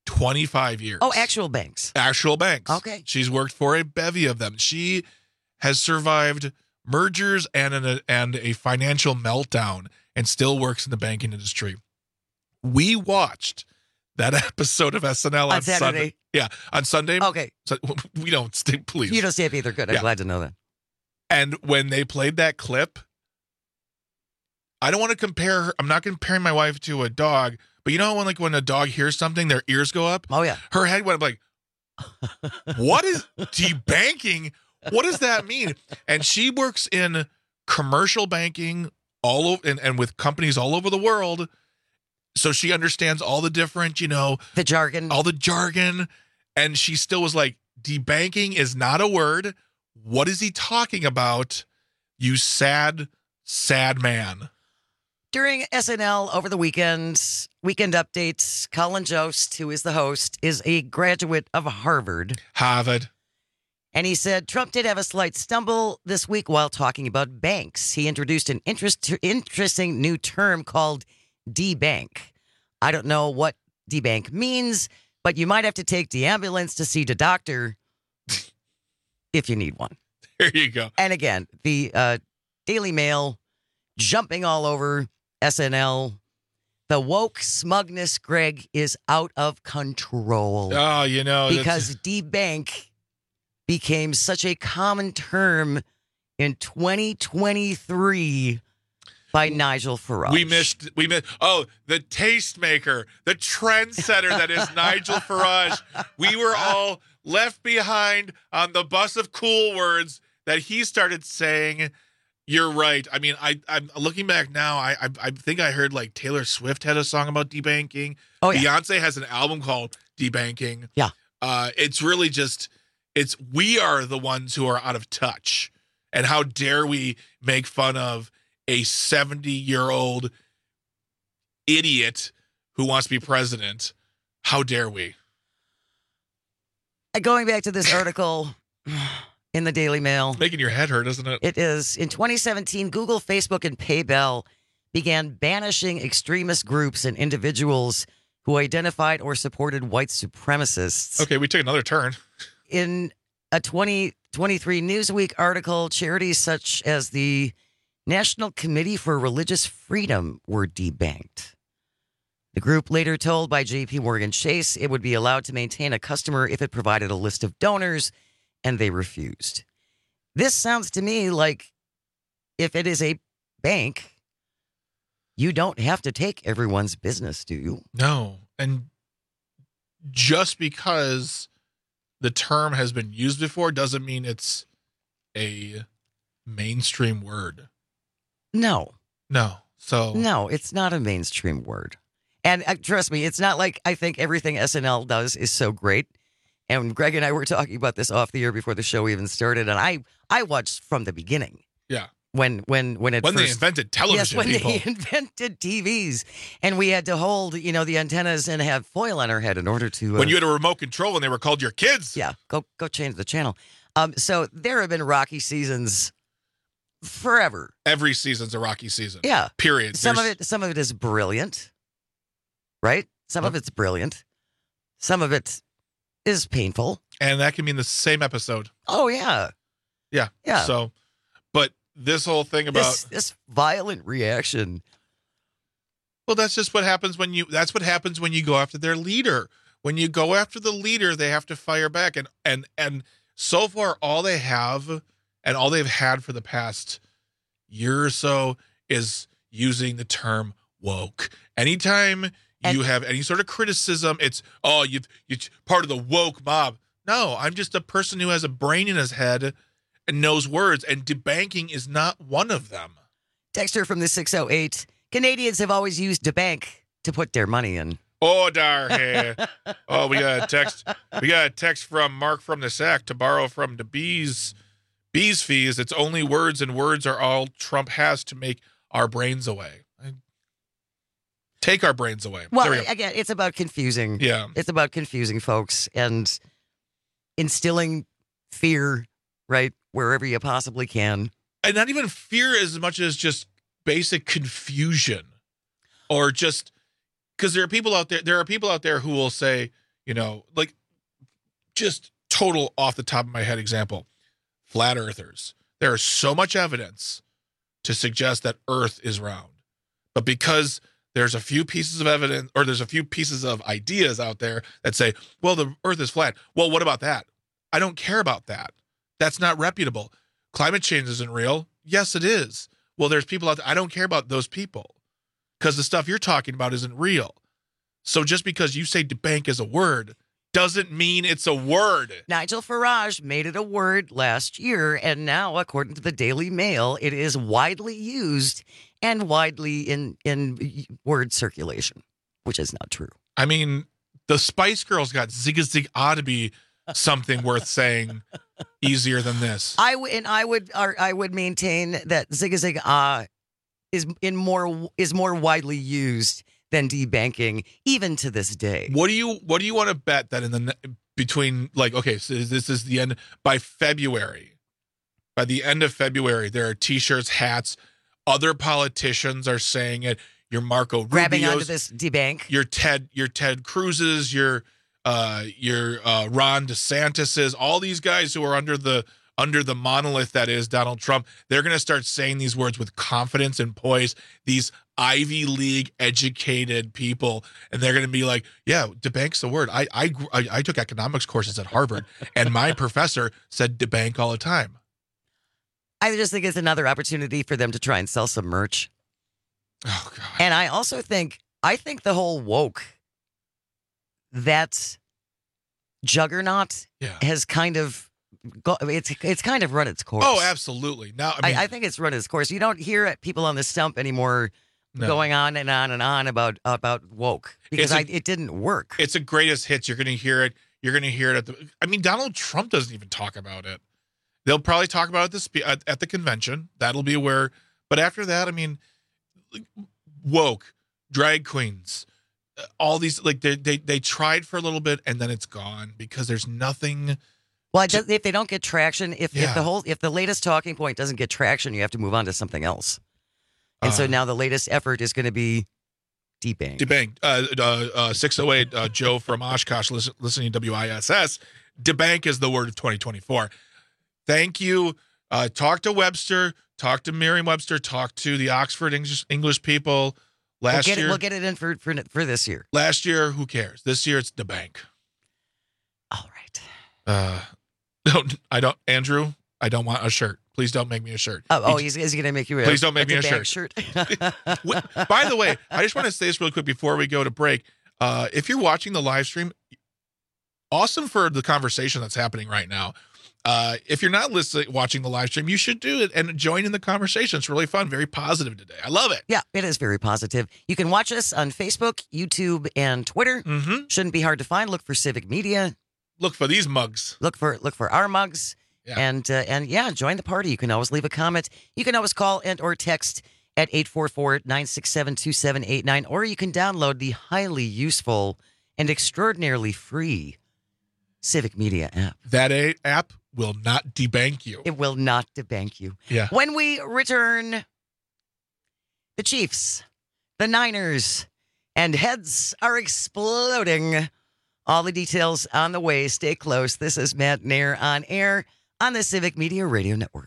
25 years. Oh, actual banks. Actual banks. Okay. She's worked for a bevy of them. She has survived mergers and a financial meltdown and still works in the banking industry. We watched that episode of SNL on Saturday. Sunday. Yeah, on Sunday. Okay. So we don't stay, please. You don't stay up either. Good. I'm glad to know that. And when they played that clip, I don't want to compare her. I'm not comparing my wife to a dog, but you know when a dog hears something, their ears go up? Oh, yeah. Her head went up like, what is debanking? What does that mean? And she works in commercial banking all over and with companies all over the world. So she understands all the different, the jargon, all the jargon. And she still was like, debanking is not a word. What is he talking about? You sad, sad man. During SNL over the weekend updates, Colin Jost, who is the host, is a graduate of Harvard. And he said Trump did have a slight stumble this week while talking about banks. He introduced an interesting new term called debank. I don't know what debank means, but you might have to take the ambulance to see the doctor if you need one. There you go. And again, the Daily Mail jumping all over SNL. The woke smugness, Greg, is out of control. Oh, because debank became such a common term in 2023 by Nigel Farage. We missed. Oh, the tastemaker, the trendsetter that is Nigel Farage. We were all left behind on the bus of cool words that he started saying. You're right. I mean, I'm looking back now. I think I heard like Taylor Swift had a song about debanking. Oh, yeah. Beyonce has an album called Debanking. Yeah. It's really just, we are the ones who are out of touch. And how dare we make fun of a 70-year-old idiot who wants to be president? How dare we? Going back to this article in the Daily Mail. Making your head hurt, isn't it? It is. In 2017, Google, Facebook, and PayPal began banishing extremist groups and individuals who identified or supported white supremacists. Okay, we took another turn. In a 2023 Newsweek article, charities such as the National Committee for Religious Freedom were debanked. The group later told by J.P. Morgan Chase it would be allowed to maintain a customer if it provided a list of donors, and they refused. This sounds to me like if it is a bank, you don't have to take everyone's business, do you? No. And just because the term has been used before doesn't mean it's a mainstream word. No. So no, it's not a mainstream word. And trust me, it's not like I think everything SNL does is so great. And Greg and I were talking about this off the air before the show even started, and I watched from the beginning. Yeah. When they invented television, yes, when people. they invented TVs, and we had to hold, the antennas and have foil on our head in order to. When you had a remote control and they were called your kids. Yeah, go change the channel. So there have been rocky seasons forever. Every season's a rocky season. Yeah. Period. Some of it is brilliant, right? Some of it's brilliant. Some of it is painful. And that can mean the same episode. Oh, yeah. Yeah. Yeah. So, but this whole thing about this violent reaction. Well, that's just what happens when you go after their leader. When you go after the leader, they have to fire back. And so far, all they have and all they've had for the past year or so is using the term woke. Anytime you have any sort of criticism, it's, you're part of the woke mob. No, I'm just a person who has a brain in his head and knows words, and debanking is not one of them. Texter from the 608, Canadians have always used debank to put their money in. Oh, dar hey. Oh, we got a text. We got a text from Mark from the Sack to borrow from the bees fees. It's only words, and words are all Trump has to make our brains away. Take our brains away. Well, again, it's about confusing. Yeah. It's about confusing folks and instilling fear, right, wherever you possibly can. And not even fear as much as just basic confusion. Or just, because there are people out there who will say, like just total off the top of my head example, flat earthers. There is so much evidence to suggest that Earth is round. But because there's a few pieces of evidence, or there's a few pieces of ideas out there that say, well, the Earth is flat. Well, what about that? I don't care about that. That's not reputable. Climate change isn't real. Yes, it is. Well, there's people out there. I don't care about those people because the stuff you're talking about isn't real. So just because you say debunk is a word doesn't mean it's a word. Nigel Farage made it a word last year, and now, according to the Daily Mail, it is widely used and widely in word circulation, which is not true. I mean, the Spice Girls got Zig a Zig ought to be something worth saying easier than this. I would maintain that Zig a Zig is more widely used than debanking, even to this day. What do you want to bet that between so this is the end by February? By the end of February, there are T-shirts, hats. Other politicians are saying it. Your Marco Rubio's, grabbing onto this debank. Your Ted Cruz's, your Ron DeSantis's, all these guys who are under the monolith that is Donald Trump. They're going to start saying these words with confidence and poise. These Ivy League educated people, and they're going to be like, yeah, debank's the word. I took economics courses at Harvard, and my professor said debank all the time. I just think it's another opportunity for them to try and sell some merch. Oh, God. And I also think the whole woke, that juggernaut has kind of it's kind of run its course. Oh, absolutely. Now, I think it's run its course. You don't hear people on the stump anymore going on and on and on about woke because it didn't work. It's a greatest hits. You're going to hear it. You're going to hear it Donald Trump doesn't even talk about it. They'll probably talk about it at the convention. That'll be where. But after that, woke, drag queens, all these they tried for a little bit and then it's gone because there's nothing. Well, if they don't get traction, if the latest talking point doesn't get traction, you have to move on to something else. And so now the latest effort is going to be debank. Debank. 608 Joe from Oshkosh listening to WISS. Debank is the word of 2024. Thank you. Talk to Webster. Talk to Merriam-Webster. Talk to the Oxford English people. We'll get it in for this year. Last year, who cares? This year, it's debank. All right. No, I don't. Andrew, I don't want a shirt. Please don't make me a shirt. Is he going to make you Please don't make me a shirt. By the way, I just want to say this really quick before we go to break. If you're watching the live stream, awesome for the conversation that's happening right now. If you're not watching the live stream, you should do it and join in the conversation. It's really fun, very positive today. I love it. Yeah, it is very positive. You can watch us on Facebook, YouTube, and Twitter. Mm-hmm. Shouldn't be hard to find. Look for Civic Media. Look for these mugs. Look for our mugs. Yeah. And join the party. You can always leave a comment. You can always call and or text at 844-967-2789, or you can download the highly useful and extraordinarily free Civic Media app. That app will not debank you. It will not debank you. Yeah. When we return, the Chiefs, the Niners, and heads are exploding. All the details on the way. Stay close. This is Matt Nair on air on the Civic Media Radio Network.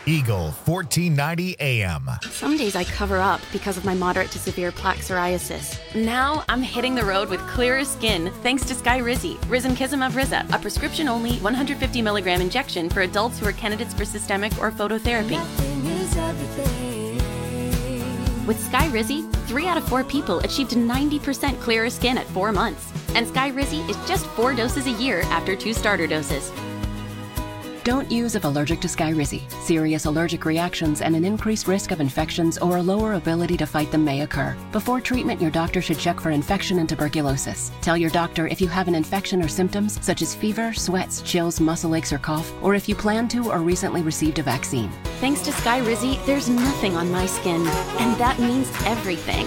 Eagle 1490 AM. Some days I cover up because of my moderate to severe plaque psoriasis. Now I'm hitting the road with clearer skin thanks to Skyrizi, Risankizumab Riza, a prescription-only 150 milligram injection for adults who are candidates for systemic or phototherapy. With Skyrizi, 3 out of 4 people achieved 90% clearer skin at 4 months. And Skyrizi is just 4 doses a year after 2 starter doses. Don't use if allergic to Skyrizi. Serious allergic reactions and an increased risk of infections or a lower ability to fight them may occur. Before treatment, your doctor should check for infection and tuberculosis. Tell your doctor if you have an infection or symptoms such as fever, sweats, chills, muscle aches, or cough, or if you plan to or recently received a vaccine. Thanks to Skyrizi, there's nothing on my skin, and that means everything.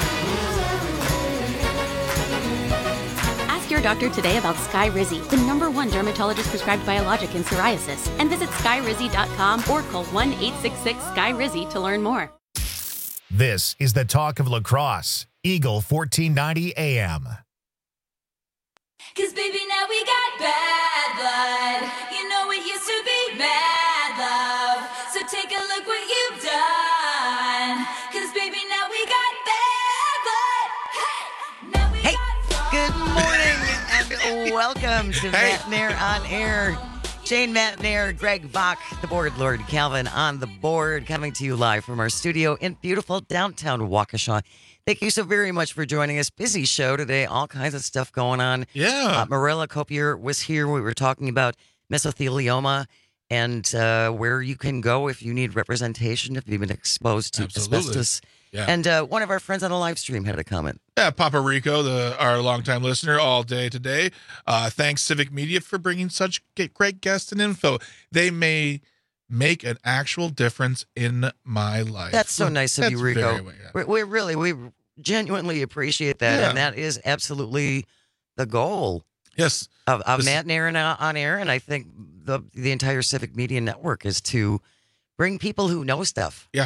Your doctor today about Skyrizi, the #1 dermatologist prescribed biologic in psoriasis, and visit skyrizi.com or call 1-866-SKYRIZI to learn more. This is the talk of lacrosse. Eagle 1490 AM. 'Cause baby, now we got bad blood. You know it used to be mad love. So take a look what you've done. 'Cause baby, now we got bad blood. Hey, now we got good morning. Welcome to Matt Nair on Air. Jane Matt Nair, Greg Bach, the board lord Calvin on the board, coming to you live from our studio in beautiful downtown Waukesha. Thank you so very much for joining us. Busy show today, all kinds of stuff going on. Yeah. Marilla Copier was here. We were talking about mesothelioma and where you can go if you need representation, if you've been exposed to asbestos. Yeah. And one of our friends on the live stream had a comment. Yeah, Papa Rico, our longtime listener, all day today. Thanks, Civic Media, for bringing such great guests and info. They may make an actual difference in my life. That's so nice of you, Rico. Very, we genuinely appreciate that, and that is absolutely the goal. Yes, of Matt Nair on Air, and I think the entire Civic Media network is to bring people who know stuff. Yeah.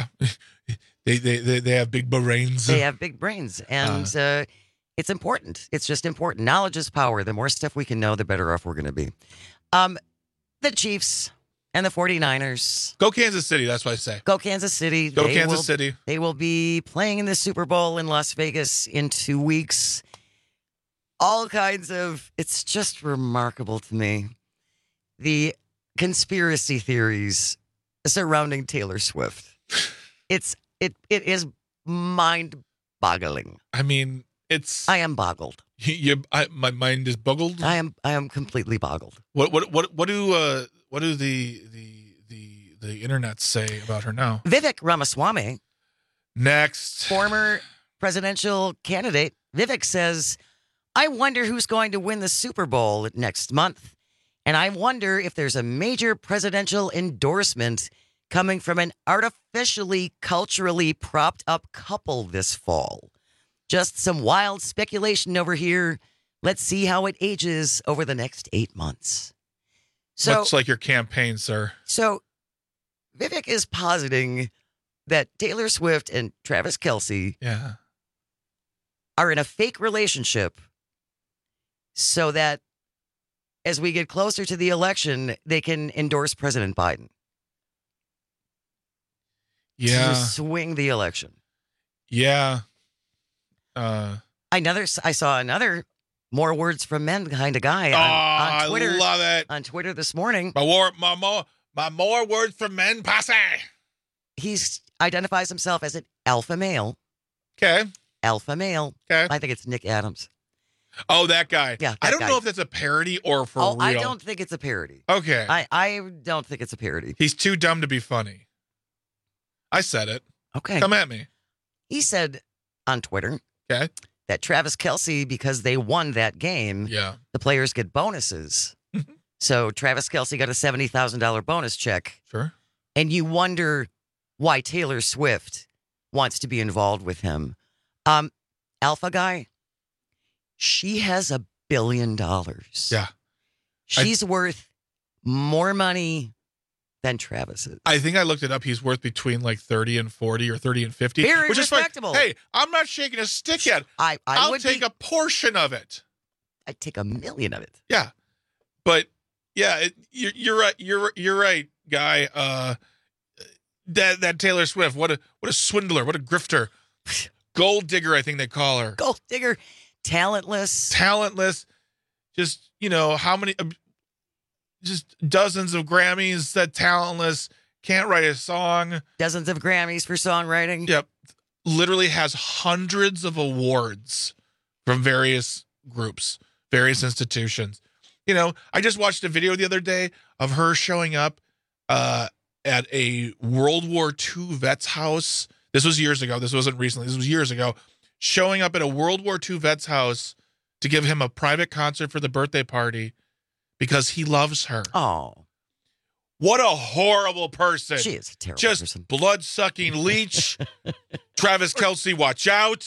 They have big brains. They have big brains, and it's important. It's just important. Knowledge is power. The more stuff we can know, the better off we're going to be. The Chiefs and the 49ers. Go Kansas City, that's what I say. Go Kansas City. Go Kansas City. They will be playing in the Super Bowl in Las Vegas in 2 weeks. All kinds of, it's just remarkable to me. The conspiracy theories surrounding Taylor Swift. It is mind-boggling. I mean, I am boggled. My mind is boggled. I am completely boggled. What do the internet say about her now? Vivek Ramaswamy, next former presidential candidate, Vivek says, "I wonder who's going to win the Super Bowl next month, and I wonder if there's a major presidential endorsement coming from an artificially, culturally propped up couple this fall. Just some wild speculation over here. Let's see how it ages over the next 8 months." So, much like your campaign, sir. So Vivek is positing that Taylor Swift and Travis Kelce are in a fake relationship so that as we get closer to the election, they can endorse President Biden. Yeah. To swing the election. Yeah. I saw another more words from men kind of guy on Twitter. I love it. On Twitter this morning. My more words from men posse. He identifies himself as an alpha male. Okay. Alpha male. Okay. I think it's Nick Adams. Oh, that guy. Yeah. I don't know if that's a parody or for real. I don't think it's a parody. Okay. I don't think it's a parody. He's too dumb to be funny. I said it. Okay. Come at me. He said on Twitter that Travis Kelce, because they won that game, the players get bonuses. So Travis Kelce got a $70,000 bonus check. Sure. And you wonder why Taylor Swift wants to be involved with him. Alpha guy, she has $1 billion. Yeah. She's worth more money than Travis is. I think I looked it up. He's worth between like 30 and 40 or 30 and 50. Very which respectable. Is like, hey, I'm not shaking a stick yet. I'll take a portion of it. I'd take $1 million of it. Yeah. But yeah, you're right. You're right, guy. that Taylor Swift. What a swindler. What a grifter. Gold digger, I think they call her. Gold digger. Talentless. Just, how many, just dozens of Grammys, that talentless, can't write a song. Dozens of Grammys for songwriting. Yep. Literally has hundreds of awards from various groups, various institutions. I just watched a video the other day of her showing up at a World War II vet's house. This was years ago. This wasn't recently. This was years ago. Showing up at a World War II vet's house to give him a private concert for the birthday party because he loves her. Oh. What a horrible person. She is a terrible person. Just blood-sucking leech. Travis Kelce, watch out.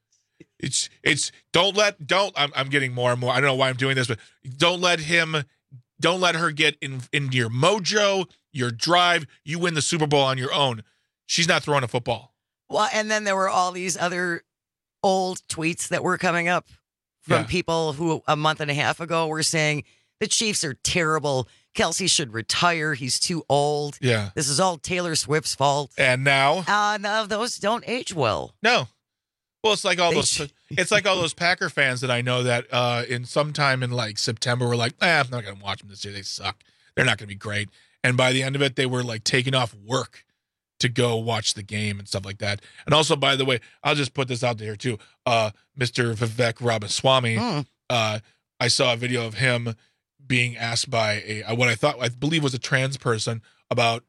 I'm getting more and more. I don't know why I'm doing this, but don't let her get into your mojo, your drive. You win the Super Bowl on your own. She's not throwing a football. Well, and then there were all these other old tweets that were coming up from people who a month and a half ago were saying the Chiefs are terrible. Kelce should retire. He's too old. Yeah. This is all Taylor Swift's fault. And now? No, those don't age well. No. Well, it's like all those Packer fans that I know that in sometime in like September were like, I'm not going to watch them this year. They suck. They're not going to be great. And by the end of it, they were like taking off work to go watch the game and stuff like that. And also, by the way, I'll just put this out there too. Mr. Vivek Ramaswamy, I saw a video of him being asked by what I believe was a trans person about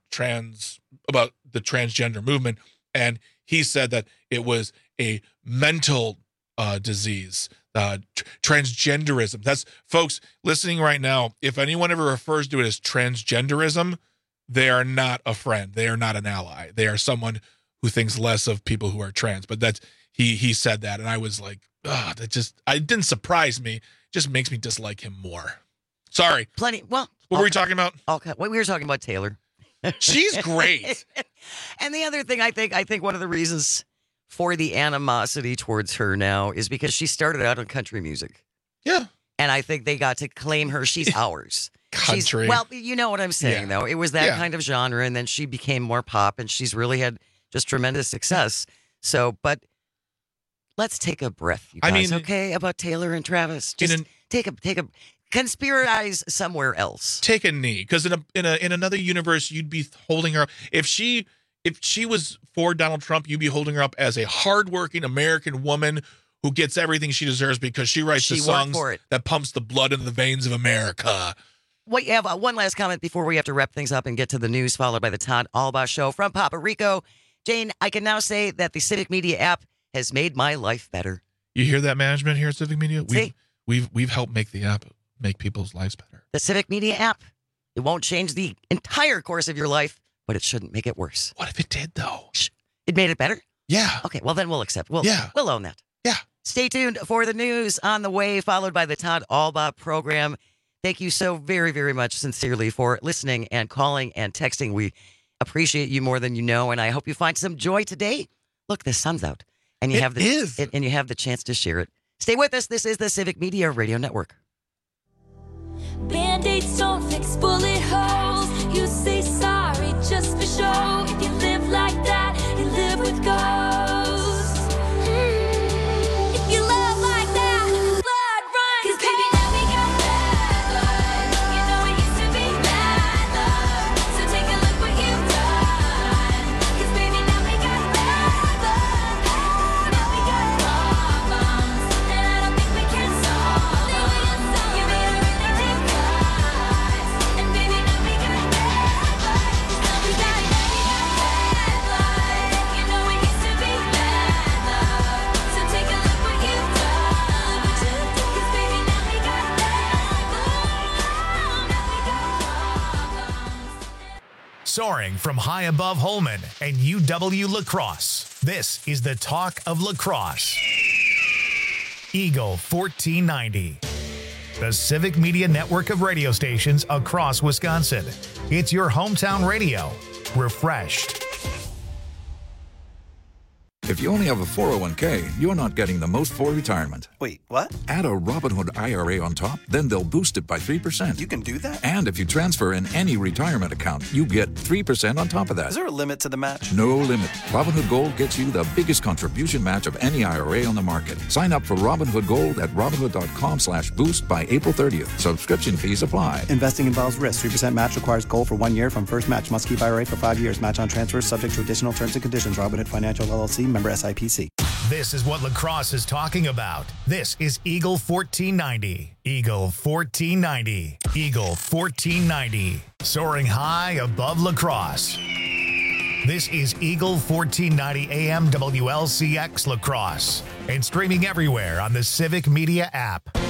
the transgender movement. And he said that it was a mental disease, transgenderism. That's, folks listening right now, if anyone ever refers to it as transgenderism, they are not a friend. They are not an ally. They are someone who thinks less of people who are trans. But that's he said that, and I was like, it didn't surprise me. It just makes me dislike him more. Sorry. Plenty. Well, what were we talking about? Okay, we were talking about Taylor. She's great. And the other thing, I think one of the reasons for the animosity towards her now is because she started out in country music. Yeah. And I think they got to claim her. She's ours. Country. Well, you know what I'm saying, though. It was that kind of genre, and then she became more pop, and she's really had just tremendous success. So, but let's take a breath, you guys, okay, about Taylor and Travis. Just take a conspiracize somewhere else. Take a knee, because in another universe, you'd be holding her up. If she was for Donald Trump, you'd be holding her up as a hardworking American woman who gets everything she deserves because she writes the songs that pumps the blood into the veins of America. Wait, you have one last comment before we have to wrap things up and get to the news, followed by the Todd Albaugh Show from Papa Rico. Jane, I can now say that the Civic Media app has made my life better. You hear that, management here at Civic Media? We've helped make the app make people's lives better. The Civic Media app, it won't change the entire course of your life, but it shouldn't make it worse. What if it did, though? It made it better? Yeah. Okay, well then we'll accept. We'll own that. Yeah. Stay tuned for the news on the way, followed by the Todd Albaugh program. Thank you so very, very much sincerely for listening and calling and texting. We appreciate you more than you know, and I hope you find some joy today. Look, the sun's out, and you have the chance to share it. Stay with us. This is the Civic Media Radio Network. Band-Aids don't fix bullet holes. You say sorry just for show. If you live like that, you live with ghosts. If you love like that, blood runs. 'Cause baby, now we got bad blood. You know it used to be bad love. So take a look what you've done. 'Cause baby, now we got bad blood. Now we got problems, and I don't think we can solve them. You made a really deep cut, and baby, now we got bad blood. Now we got bad blood. You know it used to be bad love. So take a look what you've done. 'Cause baby, now we got bad blood. Now we got problems. Soaring from high above Holman and UW La Crosse, this is the Talk of La Crosse. Eagle 1490. The Civic Media network of radio stations across Wisconsin. It's your hometown radio. Refreshed. If you only have a 401k, you're not getting the most for retirement. Wait, what? Add a Robinhood IRA on top, then they'll boost it by 3%. You can do that? And if you transfer in any retirement account, you get 3% on top of that. Is there a limit to the match? No limit. Robinhood Gold gets you the biggest contribution match of any IRA on the market. Sign up for Robinhood Gold at Robinhood.com/boost by April 30th. Subscription fees apply. Investing involves risk. 3% match requires gold for 1 year from first match. Must keep IRA for 5 years. Match on transfers subject to additional terms and conditions. Robinhood Financial LLC, member SIPC. This is what La Crosse is talking about. This is Eagle 1490. Eagle 1490. Eagle 1490. Soaring high above La Crosse. This is Eagle 1490 AM WLCX La Crosse and streaming everywhere on the Civic Media app.